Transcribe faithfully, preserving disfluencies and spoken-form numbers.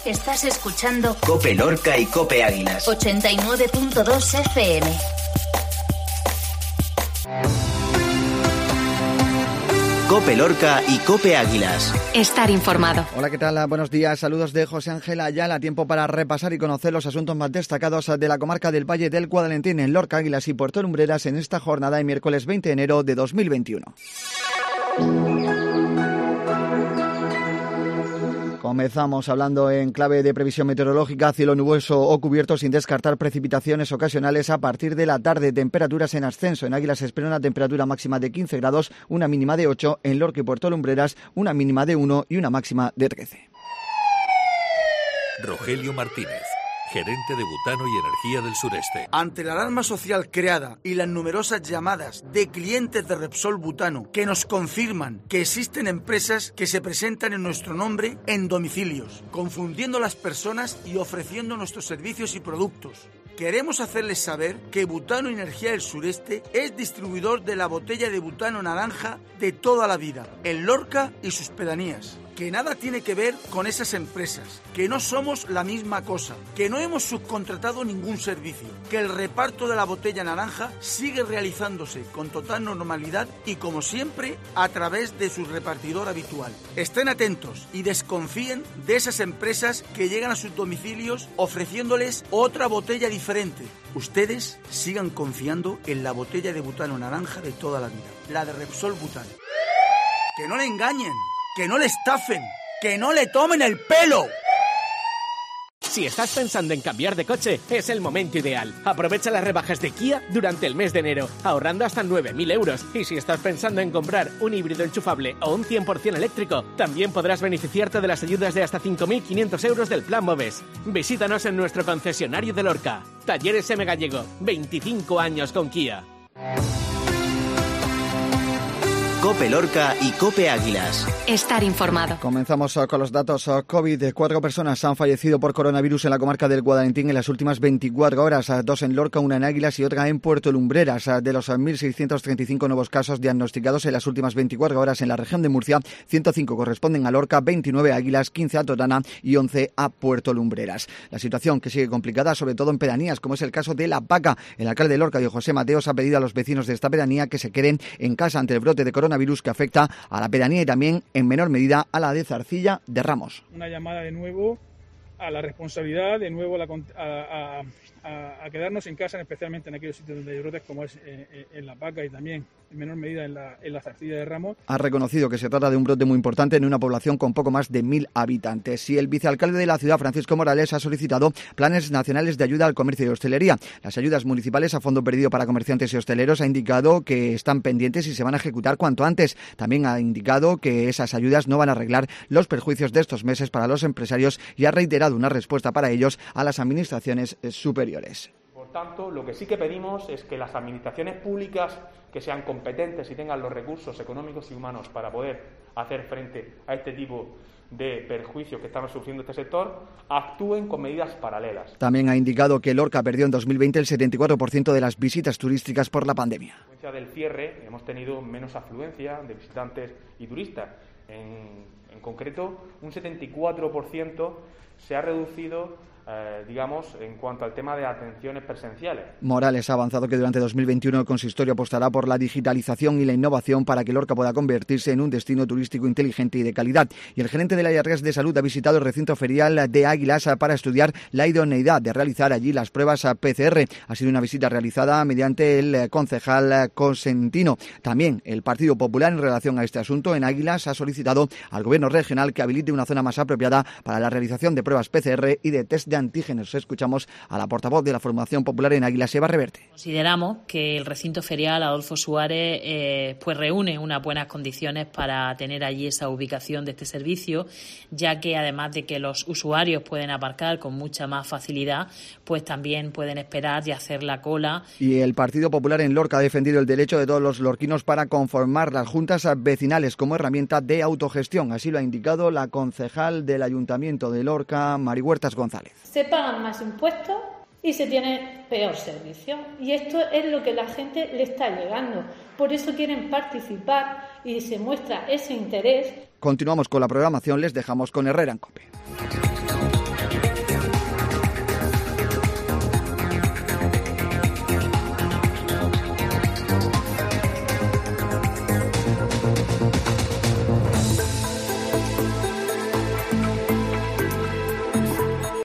Estás escuchando Cope Lorca y Cope Águilas. ochenta y nueve punto dos F M. Cope Lorca y Cope Águilas. Estar informado. Hola, ¿qué tal? Buenos días. Saludos de José Ángel Ayala. Tiempo para repasar y conocer los asuntos más destacados de la comarca del Valle del Guadalentín en Lorca, Águilas y Puerto Lumbreras en esta jornada de miércoles veinte de enero de dos mil veintiuno. Comenzamos hablando en clave de previsión meteorológica, cielo nuboso o cubierto sin descartar precipitaciones ocasionales a partir de la tarde. Temperaturas en ascenso. En Águilas se espera una temperatura máxima de quince grados, una mínima de ocho. En Lorca y Puerto Lumbreras una mínima de uno y una máxima de trece. Rogelio Martínez, gerente de Butano y Energía del Sureste. Ante la alarma social creada y las numerosas llamadas de clientes de Repsol Butano que nos confirman que existen empresas que se presentan en nuestro nombre en domicilios, confundiendo a las personas y ofreciendo nuestros servicios y productos, queremos hacerles saber que Butano y Energía del Sureste es distribuidor de la botella de butano naranja de toda la vida, en Lorca y sus pedanías. Que nada tiene que ver con esas empresas, que no somos la misma cosa, que no hemos subcontratado ningún servicio, que el reparto de la botella naranja sigue realizándose con total normalidad y como siempre a través de su repartidor habitual. Estén atentos y desconfíen de esas empresas que llegan a sus domicilios ofreciéndoles otra botella diferente. Ustedes sigan confiando en la botella de butano naranja de toda la vida, la de Repsol Butano. ¡Que no le engañen! ¡Que no le estafen! ¡Que no le tomen el pelo! Si estás pensando en cambiar de coche, es el momento ideal. Aprovecha las rebajas de Kia durante el mes de enero, ahorrando hasta nueve mil euros. Y si estás pensando en comprar un híbrido enchufable o un cien por ciento eléctrico, también podrás beneficiarte de las ayudas de hasta cinco mil quinientos euros del Plan Moves. Visítanos en nuestro concesionario de Lorca. Talleres M. Gallego, veinticinco años con Kia. Cope Lorca y Cope Águilas. Estar informado. Comenzamos con los datos COVID. Cuatro personas han fallecido por coronavirus en la comarca del Guadalentín en las últimas veinticuatro horas. Dos en Lorca, una en Águilas y otra en Puerto Lumbreras. De los mil seiscientos treinta y cinco nuevos casos diagnosticados en las últimas veinticuatro horas en la región de Murcia, ciento cinco corresponden a Lorca, veintinueve a Águilas, quince a Totana y once a Puerto Lumbreras. La situación que sigue complicada, sobre todo en pedanías, como es el caso de La Vaca. El alcalde de Lorca, José Mateos, ha pedido a los vecinos de esta pedanía que se queden en casa ante el brote de coronavirus virus que afecta a la pedanía y también en menor medida a la de Zarcilla de Ramos. Una llamada de nuevo a la responsabilidad, de nuevo a, la, a, a, a quedarnos en casa, especialmente en aquellos sitios donde hay brotes como es en, en La Vaca y también en menor medida en la, en la Zarcilla de Ramos. Ha reconocido que se trata de un brote muy importante en una población con poco más de mil habitantes. Y el vicealcalde de la ciudad, Francisco Morales, ha solicitado planes nacionales de ayuda al comercio y hostelería. Las ayudas municipales a fondo perdido para comerciantes y hosteleros ha indicado que están pendientes y se van a ejecutar cuanto antes. También ha indicado que esas ayudas no van a arreglar los perjuicios de estos meses para los empresarios y ha reiterado una respuesta para ellos a las administraciones superiores. Por tanto, lo que sí que pedimos es que las administraciones públicas que sean competentes y tengan los recursos económicos y humanos para poder hacer frente a este tipo de perjuicios que estamos sufriendo este sector, actúen con medidas paralelas. También ha indicado que Lorca perdió en dos mil veinte el setenta y cuatro por ciento de las visitas turísticas por la pandemia. A consecuencia del cierre hemos tenido menos afluencia de visitantes y turistas. En, en concreto, un setenta y cuatro por ciento se ha reducido Eh, digamos, en cuanto al tema de atenciones presenciales. Morales ha avanzado que durante dos mil veintiuno el consistorio apostará por la digitalización y la innovación para que Lorca pueda convertirse en un destino turístico inteligente y de calidad. Y el gerente del área de salud ha visitado el recinto ferial de Águilas para estudiar la idoneidad de realizar allí las pruebas P C R. Ha sido una visita realizada mediante el concejal Cosentino. También el Partido Popular, en relación a este asunto, en Águilas ha solicitado al gobierno regional que habilite una zona más apropiada para la realización de pruebas P C R y de test de antígenos. Escuchamos a la portavoz de la Formación Popular en Águilas, Eva Reverte. Consideramos que el recinto ferial Adolfo Suárez eh, pues reúne unas buenas condiciones para tener allí esa ubicación de este servicio, ya que además de que los usuarios pueden aparcar con mucha más facilidad, pues también pueden esperar y hacer la cola. Y el Partido Popular en Lorca ha defendido el derecho de todos los lorquinos para conformar las juntas vecinales como herramienta de autogestión. Así lo ha indicado la concejal del Ayuntamiento de Lorca, Mari Huertas González. Se pagan más impuestos y se tiene peor servicio. Y esto es lo que la gente le está llegando. Por eso quieren participar y se muestra ese interés. Continuamos con la programación, les dejamos con Herrera en COPE.